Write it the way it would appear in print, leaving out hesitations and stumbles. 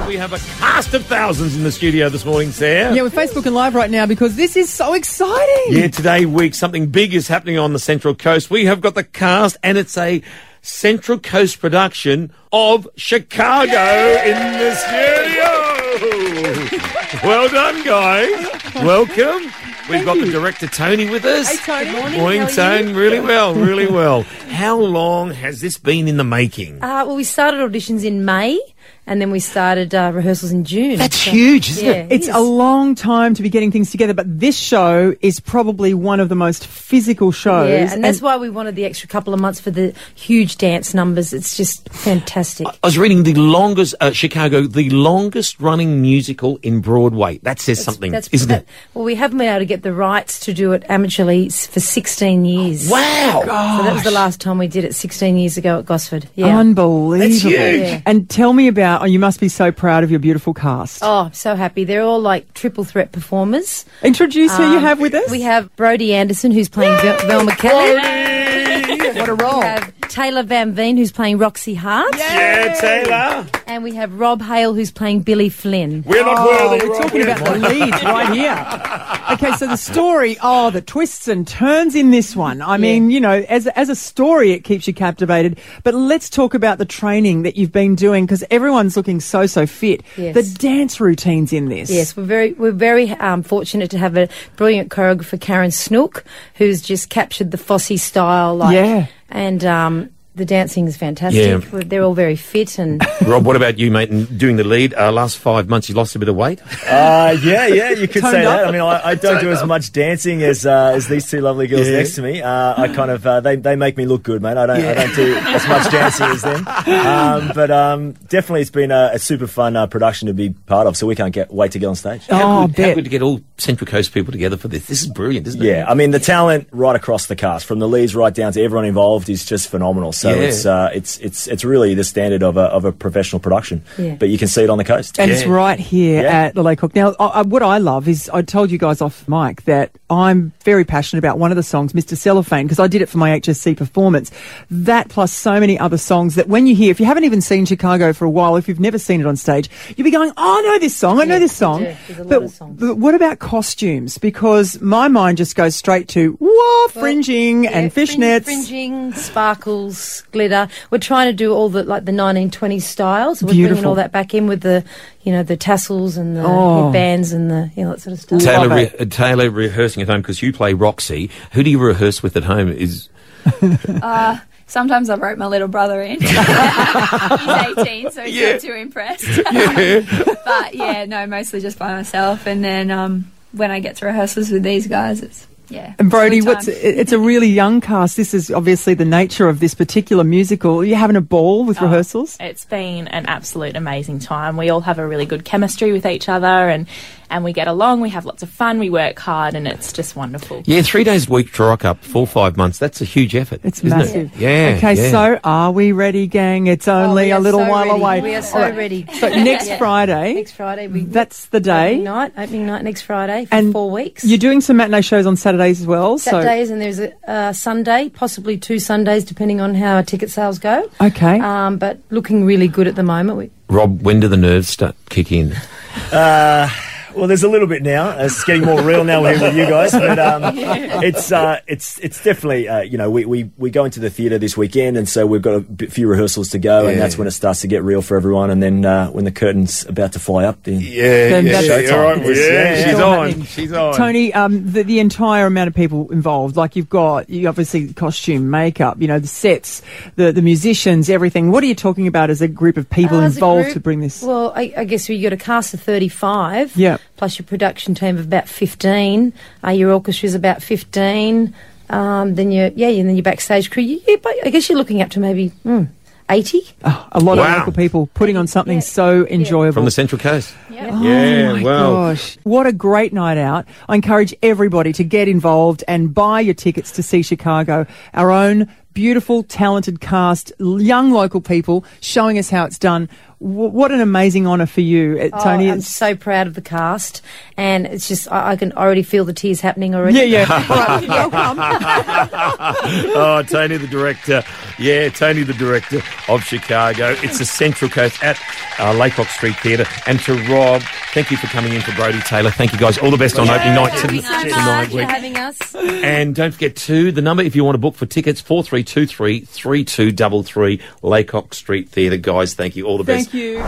We have a cast of thousands in the studio this morning, Sarah. Yeah, we're Facebook and Live right now because this is so exciting. Yeah, today week something big is happening on the Central Coast. We have got the cast, and it's a Central Coast production of Chicago in the studio. Well done, guys. Welcome. We've got the director, Tony, with us. Hey, Tony. Good morning, Tony. Really well, really well. How long has this been in the making? Well, we started auditions in May, and then we started rehearsals in June. That's huge, isn't it? It's a long time to be getting things together, but this show is probably one of the most physical shows. Yeah, and that's why we wanted the extra couple of months for the huge dance numbers. It's just fantastic. I was reading the longest, Chicago, the longest running musical in Broadway. That says something, isn't it? Well, we haven't been able to get the rights to do it amateurly for 16 years. Wow. So that was the last time we did it 16 years ago at Gosford. Yeah. Unbelievable. That's huge. Yeah. And tell me about, you must be so proud of your beautiful cast. Oh, I'm so happy. They're all like triple threat performers. Introduce who you have with us. We have Brodie Anderson, who's playing Velma Kelly. What a role. We have Taylor Van Veen, who's playing Roxy Hart. Yeah, Taylor. And we have Rob Hale, who's playing Billy Flynn. We're not worthy. We're talking about the leads right here. Okay, so the story, the twists and turns in this one. I mean, you know, as a story, it keeps you captivated. But let's talk about the training that you've been doing, because everyone's looking so fit. Yes. The dance routines in this. Yes, we're very fortunate to have a brilliant choreographer, Karen Snook, who's just captured the Fosse style. And the dancing is fantastic. Yeah. They're all very fit. And Rob, what about you, mate, and doing the lead? Last 5 months, you lost a bit of weight? Yeah, you could Toned say up. that. I mean, I don't do as much dancing as these two lovely girls next to me. I kind of they make me look good, mate. I don't do as much dancing as them. But definitely, it's been a super fun production to be part of. So we can't wait to get on stage. How good to get all Central Coast people together for this. This is brilliant, isn't it? Yeah, I mean, the talent right across the cast, from the leads right down to everyone involved, is just phenomenal. So it's really the standard of a professional production. Yeah. But you can see it on the coast. And it's right here at the Lake Hook. Now, what I love is, I told you guys off mic that I'm very passionate about one of the songs, Mr. Cellophane, because I did it for my HSC performance. That plus so many other songs that when you hear, if you haven't even seen Chicago for a while, if you've never seen it on stage, you'll be going, I know this song, I know this song. There's a lot of songs. But what about costumes? Because my mind just goes straight to, fringing and fishnets. Fringing, sparkles, glitter. We're trying to do all the 1920s styles. We're Beautiful. bringing all that back in with the tassels and the headbands and the that sort of stuff. Taylor rehearsing at home, because you play Roxy. Who do you rehearse with at home? Sometimes I wrote my little brother in. He's 18, so he's not too impressed. But mostly just by myself. And then when I get to rehearsals with these guys, it's And Brodie, good time. it's a really young cast. This is obviously the nature of this particular musical. Are you having a ball with rehearsals? It's been an absolute amazing time. We all have a really good chemistry with each other, and we get along. We have lots of fun. We work hard, and it's just wonderful. Yeah, 3 days a week to rock up, 4 or 5 months. That's a huge effort. It's isn't massive. It? Yeah. Okay, yeah. so are we ready, gang? It's only a little while away. We are so ready. So next Friday. Next Friday. That's the day. Opening night next Friday for And 4 weeks. You're doing some matinee shows on Saturdays as well. Saturdays, and there's a Sunday, possibly 2 Sundays, depending on how our ticket sales go. Okay. But looking really good at the moment. Rob, when do the nerves start kicking in? Well, there's a little bit now. It's getting more real now we're here with you guys. But it's definitely, we go into the theatre this weekend, and so we've got a few rehearsals to go, and that's when it starts to get real for everyone. And then when the curtain's about to fly up, then that's showtime. She's on. Tony, the entire amount of people involved, like you obviously costume, makeup, the sets, the musicians, everything. What are you talking about as a group of people involved to bring this? Well, I guess you got a cast of 35. Yeah. Plus your production team of about 15. Your orchestra's about 15. Then your backstage crew. I guess you're looking up to maybe 80. A lot of local people putting on something so enjoyable. From the Central Coast. Oh my gosh. What a great night out. I encourage everybody to get involved and buy your tickets to see Chicago. Our own beautiful, talented cast, young local people showing us how it's done. what an amazing honour for you, Tony. I'm so proud of the cast, and it's just I can already feel the tears happening already. Yeah. All right, welcome. Oh, Tony the director. Yeah, Tony the director of Chicago. It's the Central Coast at Laycock Street Theatre. And to Rob, thank you for coming in for Brodie Taylor. Thank you guys. All the best on opening night tonight. For having us. And don't forget the number if you want to book for tickets, 4323 3233 Laycock Street Theatre. Guys, thank you. All the best. Thank you.